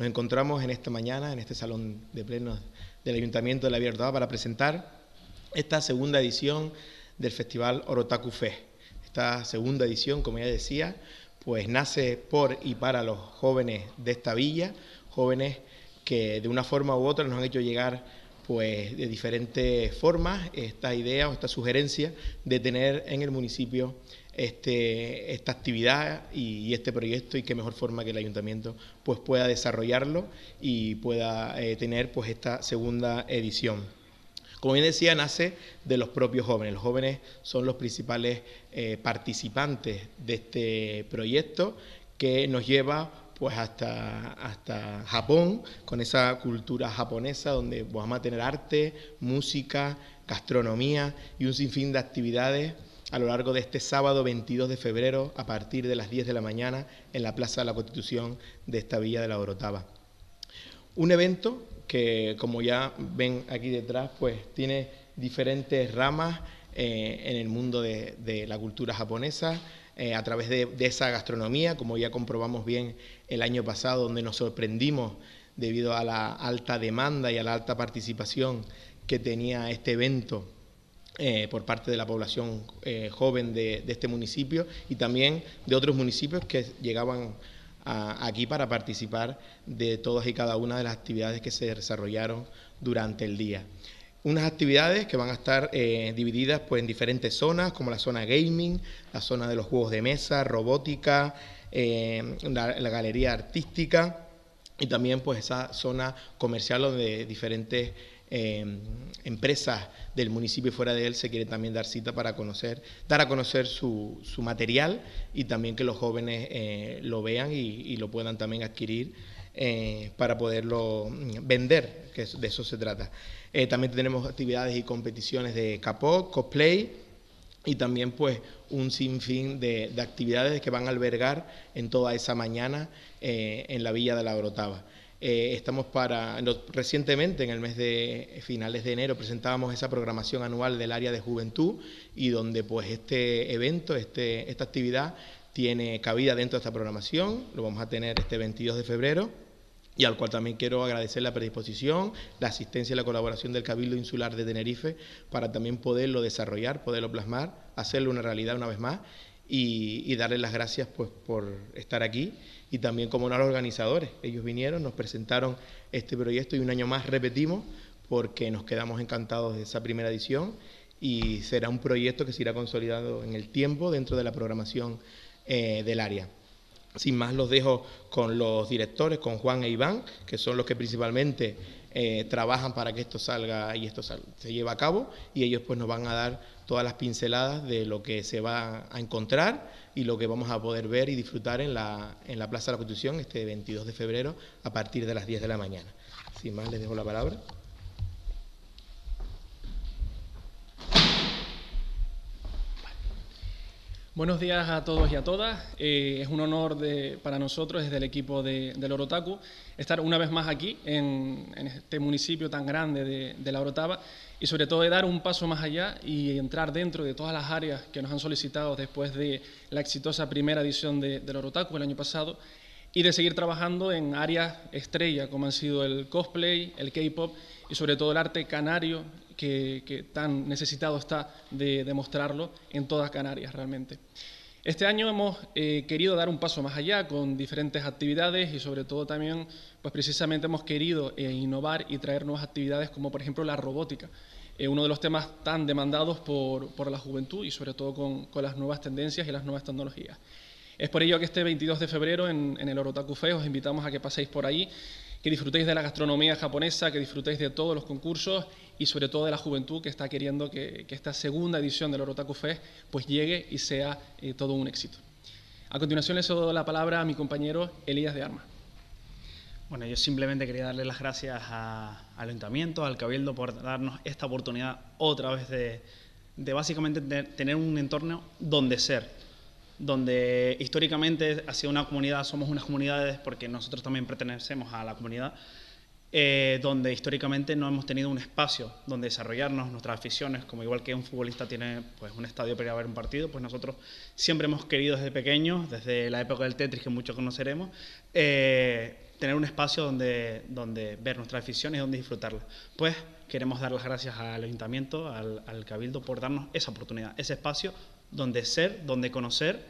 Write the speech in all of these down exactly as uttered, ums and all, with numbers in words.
Nos encontramos en esta mañana, en este salón de plenos del Ayuntamiento de la Villa Orotava para presentar esta segunda edición del Festival Orotaku Fest. Esta segunda edición, como ya decía, pues nace por y para los jóvenes de esta villa, jóvenes que de una forma u otra nos han hecho llegar pues de diferentes formas esta idea o esta sugerencia de tener en el municipio este, esta actividad y, y este proyecto, y qué mejor forma que el ayuntamiento pues pueda desarrollarlo y pueda eh, tener pues esta segunda edición. Como bien decía, nace de los propios jóvenes. Los jóvenes son los principales eh, participantes de este proyecto, que nos lleva pues hasta, hasta Japón, con esa cultura japonesa donde vamos a tener arte, música, gastronomía y un sinfín de actividades a lo largo de este sábado veintidós de febrero a partir de las diez de la mañana en la Plaza de la Constitución de esta villa de la Orotava. Un evento que, como ya ven aquí detrás, pues tiene diferentes ramas eh, en el mundo de, de la cultura japonesa, eh, a través de, de esa gastronomía, como ya comprobamos bien el año pasado, donde nos sorprendimos debido a la alta demanda y a la alta participación que tenía este evento eh, por parte de la población eh, joven de, de este municipio y también de otros municipios que llegaban a, aquí para participar de todas y cada una de las actividades que se desarrollaron durante el día. Unas actividades que van a estar eh, divididas pues, en diferentes zonas, como la zona gaming, la zona de los juegos de mesa, robótica, eh, la, la galería artística y también pues, esa zona comercial donde diferentes eh, empresas del municipio y fuera de él se quieren también dar cita para conocer, dar a conocer su, su material y también que los jóvenes eh, lo vean y, y lo puedan también adquirir eh, para poderlo vender, que de eso se trata. Eh, también tenemos actividades y competiciones de K-pop, cosplay y también pues un sinfín de, de actividades que van a albergar en toda esa mañana eh, en la Villa de la Orotava. Eh, estamos para, no, recientemente en el mes de finales de enero presentábamos esa programación anual del área de juventud y donde pues este evento, este, esta actividad tiene cabida dentro de esta programación, lo vamos a tener este veintidós de febrero. Y al cual también quiero agradecer la predisposición, la asistencia y la colaboración del Cabildo Insular de Tenerife para también poderlo desarrollar, poderlo plasmar, hacerlo una realidad una vez más y, y darles las gracias pues, por estar aquí y también como no a los organizadores. Ellos vinieron, nos presentaron este proyecto y un año más repetimos porque nos quedamos encantados de esa primera edición y será un proyecto que se irá consolidando en el tiempo dentro de la programación eh, del área. Sin más, los dejo con los directores, con Juan e Iván, que son los que principalmente eh, trabajan para que esto salga y esto salga, se lleve a cabo, y ellos pues nos van a dar todas las pinceladas de lo que se va a encontrar y lo que vamos a poder ver y disfrutar en la, en la Plaza de la Constitución este veintidós de febrero a partir de las diez de la mañana. Sin más, les dejo la palabra. Buenos días a todos y a todas. Eh, es un honor de, para nosotros, desde el equipo de, del Orotaku, estar una vez más aquí, en, en este municipio tan grande de, de la Orotava, y sobre todo de dar un paso más allá y entrar dentro de todas las áreas que nos han solicitado después de la exitosa primera edición de, del Orotaku el año pasado, y de seguir trabajando en áreas estrella, como han sido el cosplay, el K-pop y sobre todo el arte canario, Que, que tan necesitado está de demostrarlo en todas Canarias realmente. Este año hemos eh, querido dar un paso más allá con diferentes actividades y sobre todo también, pues precisamente hemos querido eh, innovar y traer nuevas actividades como por ejemplo la robótica, eh, uno de los temas tan demandados por, por la juventud y sobre todo con, con las nuevas tendencias y las nuevas tecnologías. Es por ello que este veintidós de febrero en, en el Orotaku Fest os invitamos a que paséis por ahí, que disfrutéis de la gastronomía japonesa, que disfrutéis de todos los concursos y sobre todo de la juventud que está queriendo que, que esta segunda edición del Orotaku Fest pues llegue y sea eh, todo un éxito. A continuación le cedo la palabra a mi compañero Elías de Armas. Bueno, yo simplemente quería darle las gracias a, al Ayuntamiento, al Cabildo, por darnos esta oportunidad otra vez de, de básicamente de tener un entorno donde ser, donde históricamente ha sido una comunidad, somos unas comunidades porque nosotros también pertenecemos a la comunidad, eh, donde históricamente no hemos tenido un espacio donde desarrollarnos nuestras aficiones, como igual que un futbolista tiene pues, un estadio para ir a ver un partido, pues nosotros siempre hemos querido desde pequeños, desde la época del Tetris que muchos conoceremos, eh, tener un espacio donde, donde ver nuestras aficiones y donde disfrutarlas. Pues queremos dar las gracias al Ayuntamiento, al, al Cabildo, por darnos esa oportunidad, ese espacio donde ser, donde conocer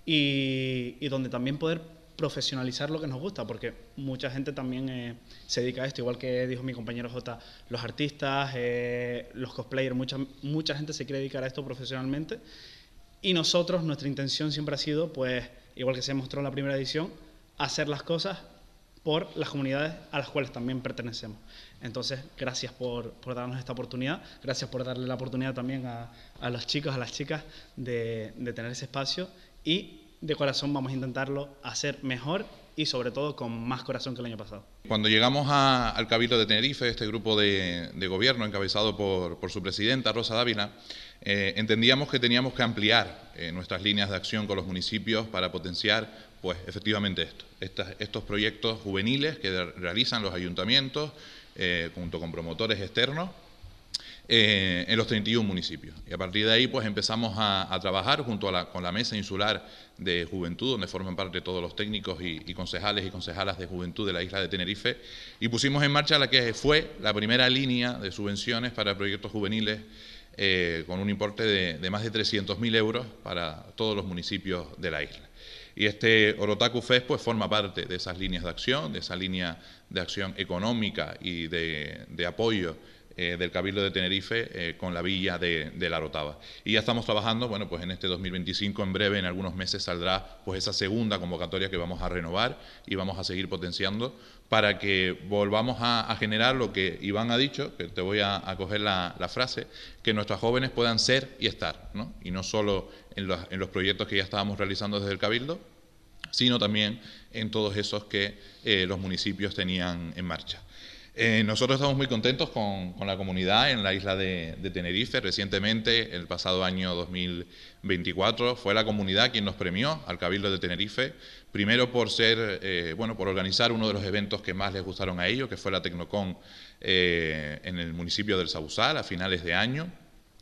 y, y donde también poder profesionalizar lo que nos gusta, porque mucha gente también eh, se dedica a esto, igual que dijo mi compañero Jota, los artistas, eh, los cosplayers, mucha, mucha gente se quiere dedicar a esto profesionalmente, y nosotros, nuestra intención siempre ha sido, pues, igual que se mostró en la primera edición, hacer las cosas por las comunidades a las cuales también pertenecemos. Entonces, gracias por, por darnos esta oportunidad, gracias por darle la oportunidad también a, a los chicos, a las chicas, de, de tener ese espacio, y de corazón vamos a intentarlo hacer mejor y sobre todo con más corazón que el año pasado. Cuando llegamos a, al Cabildo de Tenerife, este grupo de, de gobierno encabezado por, por su presidenta, Rosa Dávila, eh, entendíamos que teníamos que ampliar eh, nuestras líneas de acción con los municipios para potenciar, pues, efectivamente esto, estas, estos proyectos juveniles que realizan los ayuntamientos eh, junto con promotores externos Eh, en los treinta y un municipios. Y a partir de ahí pues empezamos a, a trabajar junto a la, con la Mesa Insular de Juventud, donde forman parte todos los técnicos y, y concejales y concejalas de juventud de la isla de Tenerife, y pusimos en marcha la que fue la primera línea de subvenciones para proyectos juveniles eh, con un importe de, de más de trescientos mil euros para todos los municipios de la isla. Y este Orotaku Fest pues forma parte de esas líneas de acción, de esa línea de acción económica y de, de apoyo Eh, del Cabildo de Tenerife eh, con la villa de, de La Orotava. Y ya estamos trabajando, bueno, pues en este dos mil veinticinco, en breve, en algunos meses, saldrá pues esa segunda convocatoria que vamos a renovar y vamos a seguir potenciando para que volvamos a, a generar lo que Iván ha dicho, que te voy a, a coger la, la frase, que nuestros jóvenes puedan ser y estar, ¿no? Y no solo en los, en los proyectos que ya estábamos realizando desde el Cabildo, sino también en todos esos que eh, los municipios tenían en marcha. Eh, nosotros estamos muy contentos con, con la comunidad en la isla de, de Tenerife. Recientemente, el pasado año dos mil veinticuatro, fue la comunidad quien nos premió al Cabildo de Tenerife, primero por ser, eh, bueno, por organizar uno de los eventos que más les gustaron a ellos, que fue la Tecnocon eh, en el municipio del Sausal a finales de año.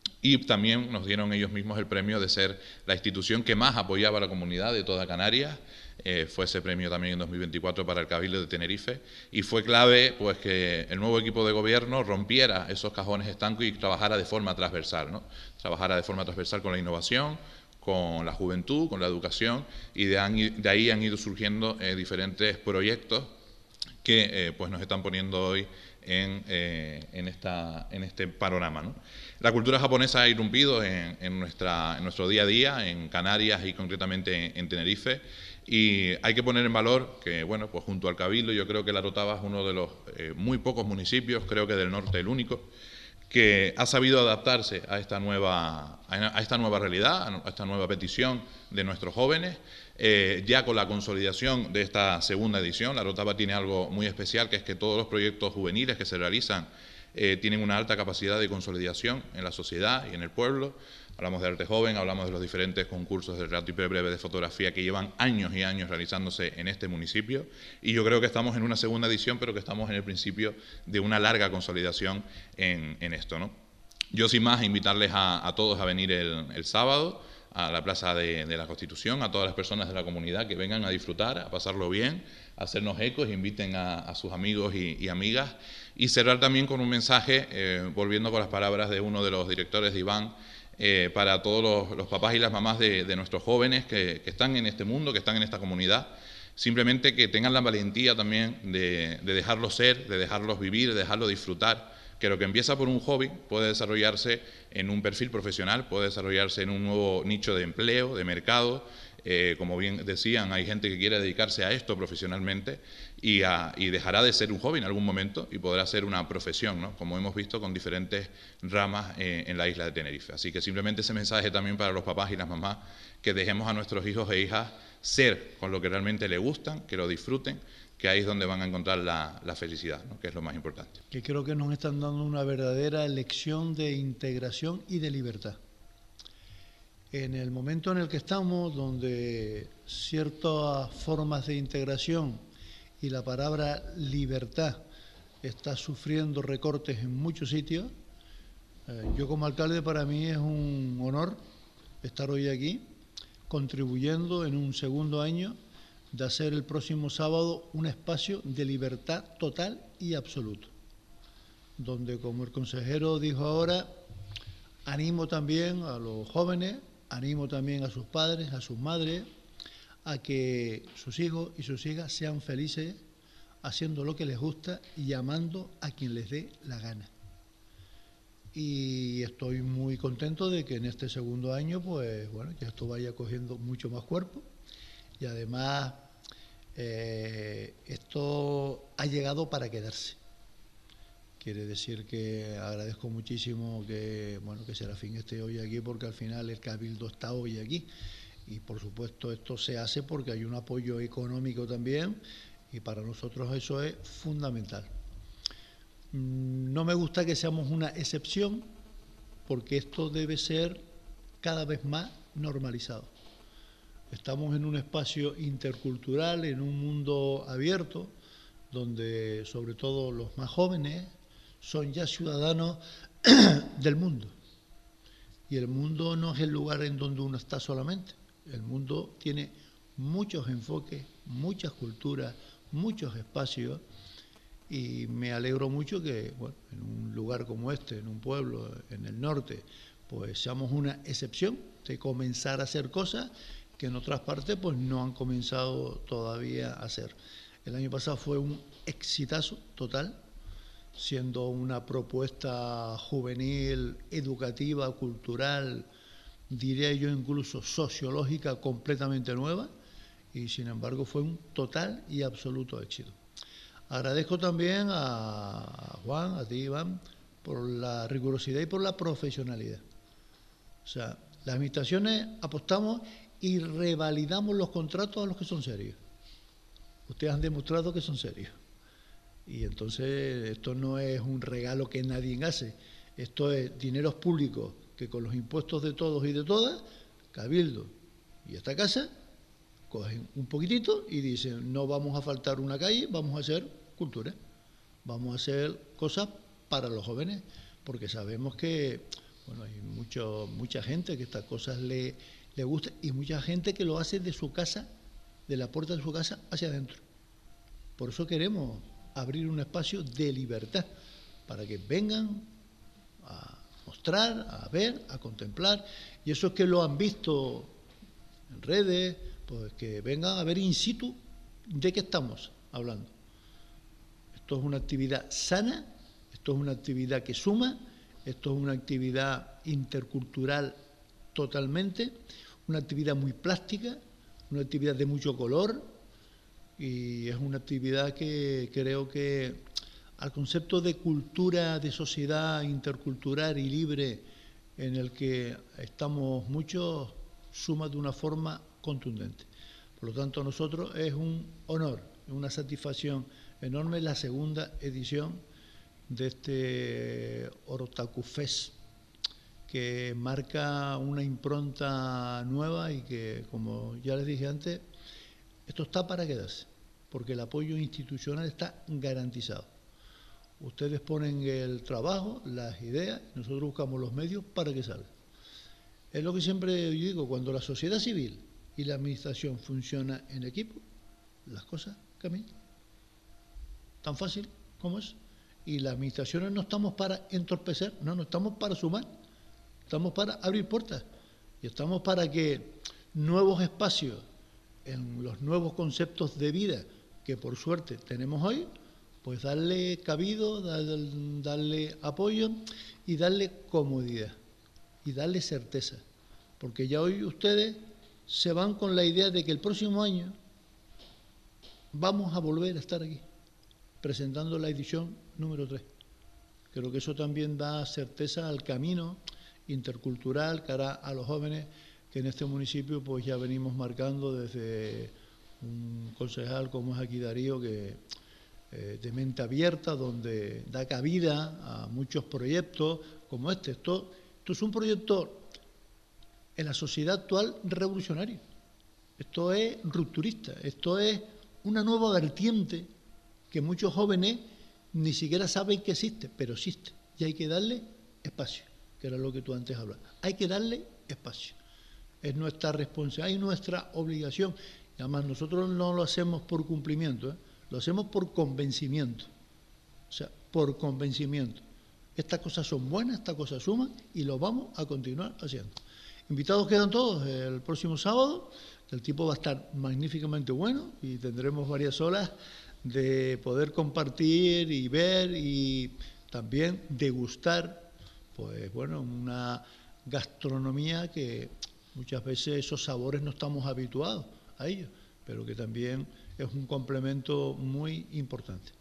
Y también nos dieron ellos mismos el premio de ser la institución que más apoyaba a la comunidad de toda Canarias. Eh, fue ese premio también en dos mil veinticuatro para el Cabildo de Tenerife, y fue clave pues que el nuevo equipo de gobierno rompiera esos cajones estancos y trabajara de forma transversal, ¿no? Trabajara de forma transversal con la innovación, con la juventud, con la educación, y de, de ahí han ido surgiendo eh, diferentes proyectos que eh, pues nos están poniendo hoy en, eh, en, esta, en este panorama, ¿no? La cultura japonesa ha irrumpido en, en, nuestra, en nuestro día a día, en Canarias y concretamente en, en Tenerife, y hay que poner en valor que, bueno, pues junto al Cabildo, yo creo que La Orotava es uno de los eh, muy pocos municipios, creo que del norte el único, que ha sabido adaptarse a esta nueva, a esta nueva realidad, a esta nueva petición de nuestros jóvenes. Eh, ya con la consolidación de esta segunda edición, La Orotava tiene algo muy especial, que es que todos los proyectos juveniles que se realizan eh, tienen una alta capacidad de consolidación en la sociedad y en el pueblo. Hablamos de arte joven, hablamos de los diferentes concursos de relato breve de fotografía que llevan años y años realizándose en este municipio, y yo creo que estamos en una segunda edición, pero que estamos en el principio de una larga consolidación en, en esto, ¿no? Yo, sin más, invitarles a, a todos a venir el, el sábado a la Plaza de, de la Constitución, a todas las personas de la comunidad que vengan a disfrutar, a pasarlo bien, a hacernos ecos, inviten a, a sus amigos y, y amigas, y cerrar también con un mensaje, eh, volviendo con las palabras de uno de los directores de Iván, Eh, para todos los, los papás y las mamás de, de nuestros jóvenes que, que están en este mundo, que están en esta comunidad, simplemente que tengan la valentía también de, de dejarlos ser, de dejarlos vivir, de dejarlos disfrutar, que lo que empieza por un hobby puede desarrollarse en un perfil profesional, puede desarrollarse en un nuevo nicho de empleo, de mercado. Eh, como bien decían, hay gente que quiere dedicarse a esto profesionalmente y, a, y dejará de ser un hobby en algún momento y podrá ser una profesión, ¿no? Como hemos visto con diferentes ramas eh, en la isla de Tenerife. Así que simplemente ese mensaje también para los papás y las mamás, que dejemos a nuestros hijos e hijas ser con lo que realmente les gustan, que lo disfruten, que ahí es donde van a encontrar la, la felicidad, ¿no? Que es lo más importante. Que creo que nos están dando una verdadera lección de integración y de libertad. En el momento en el que estamos, donde ciertas formas de integración y la palabra libertad está sufriendo recortes en muchos sitios, eh, yo como alcalde, para mí es un honor estar hoy aquí, contribuyendo en un segundo año de hacer el próximo sábado un espacio de libertad total y absoluto, donde, como el consejero dijo ahora, animo también a los jóvenes, animo también a sus padres, a sus madres, a que sus hijos y sus hijas sean felices haciendo lo que les gusta y amando a quien les dé la gana. Y estoy muy contento de que en este segundo año, pues bueno, que esto vaya cogiendo mucho más cuerpo. Y además, eh, esto ha llegado para quedarse. Quiere decir que agradezco muchísimo que, bueno, que Serafín esté hoy aquí, porque al final el Cabildo está hoy aquí. Y por supuesto esto se hace porque hay un apoyo económico también, y para nosotros eso es fundamental. No me gusta que seamos una excepción, porque esto debe ser cada vez más normalizado. Estamos en un espacio intercultural, en un mundo abierto, donde sobre todo los más jóvenes son ya ciudadanos del mundo. Y el mundo no es el lugar en donde uno está solamente. El mundo tiene muchos enfoques, muchas culturas, muchos espacios, y me alegro mucho que, bueno, en un lugar como este, en un pueblo en el norte, pues seamos una excepción de comenzar a hacer cosas que en otras partes pues no han comenzado todavía a hacer. El año pasado fue un exitazo total, siendo una propuesta juvenil, educativa, cultural, diría yo incluso sociológica, completamente nueva, y sin embargo fue un total y absoluto éxito. Agradezco también a Juan, a ti, Iván, por la rigurosidad y por la profesionalidad. O sea, las administraciones apostamos y revalidamos los contratos a los que son serios. Ustedes han demostrado que son serios. Y entonces esto no es un regalo que nadie hace, esto es dineros públicos que con los impuestos de todos y de todas, Cabildo y esta casa cogen un poquitito y dicen, no vamos a faltar una calle, vamos a hacer cultura, vamos a hacer cosas para los jóvenes, porque sabemos que, bueno, hay mucho, mucha gente que estas cosas le, le gustan, y mucha gente que lo hace de su casa, de la puerta de su casa hacia adentro. Por eso queremos abrir un espacio de libertad, para que vengan a mostrar, a ver, a contemplar, y esos que lo han visto en redes, pues que vengan a ver in situ de qué estamos hablando. Esto es una actividad sana, esto es una actividad que suma, esto es una actividad intercultural totalmente, una actividad muy plástica, una actividad de mucho color, y es una actividad que creo que al concepto de cultura, de sociedad intercultural y libre en el que estamos muchos, suma de una forma contundente. Por lo tanto, a nosotros es un honor, una satisfacción enorme la segunda edición de este Orotaku Fest, que marca una impronta nueva y que, como ya les dije antes, esto está para quedarse, porque el apoyo institucional está garantizado. Ustedes ponen el trabajo, las ideas, nosotros buscamos los medios para que salga. Es lo que siempre digo, cuando la sociedad civil y la administración funcionan en equipo, las cosas caminan. Tan fácil como es. Y las administraciones no estamos para entorpecer, no, no estamos para sumar, estamos para abrir puertas y estamos para que nuevos espacios en los nuevos conceptos de vida que por suerte tenemos hoy, pues darle cabido, darle, darle apoyo y darle comodidad y darle certeza, porque ya hoy ustedes se van con la idea de que el próximo año vamos a volver a estar aquí, presentando la edición número tres. Creo que eso también da certeza al camino intercultural cara a los jóvenes que en este municipio pues ya venimos marcando desde un concejal como es aquí Darío, que eh, de mente abierta, donde da cabida a muchos proyectos como este. Esto, esto es un proyecto en la sociedad actual revolucionario. Esto es rupturista, esto es una nueva vertiente que muchos jóvenes ni siquiera saben que existe, pero existe. Y hay que darle espacio, que era lo que tú antes hablabas. Hay que darle espacio. Es nuestra responsabilidad y nuestra obligación. Y además nosotros no lo hacemos por cumplimiento, ¿eh? Lo hacemos por convencimiento. O sea, por convencimiento. Estas cosas son buenas, estas cosas suman y lo vamos a continuar haciendo. Invitados quedan todos el próximo sábado. El tipo va a estar magníficamente bueno y tendremos varias horas de poder compartir y ver y también degustar, pues bueno, una gastronomía que muchas veces esos sabores no estamos habituados a ellos, pero que también es un complemento muy importante.